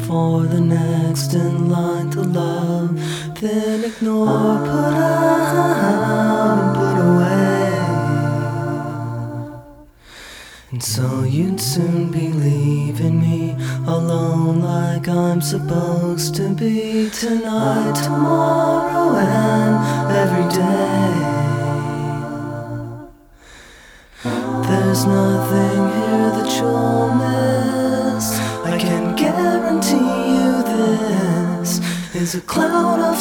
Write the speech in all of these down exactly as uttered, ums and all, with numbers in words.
for the next in line to love, then ignore, put out and put away. And so you'd soon be leaving me alone like I'm supposed to be tonight, tomorrow, and every day. There's nothing here that you'll miss. I can guarantee you this is a cloud of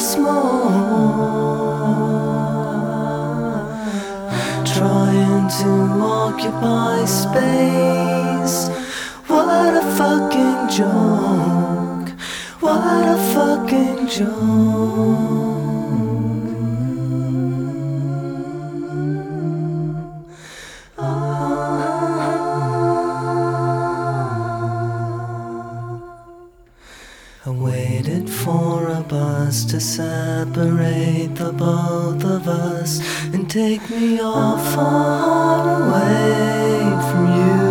smoke, trying to occupy space. What a fucking joke. What a fucking joke. I waited for a bus to separate the both of us and take me all far away from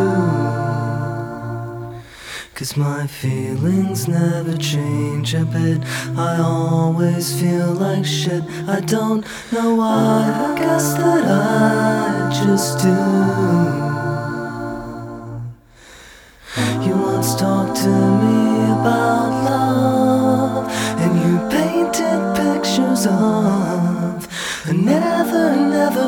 you. 'Cause my feelings never change a bit. I always feel like shit. I don't know why, I guess that I just do. You once talked to me about love, and you painted pictures of a never, never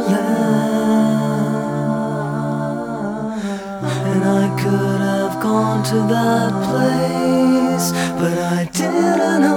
land. And I could have gone to that place, but I didn't know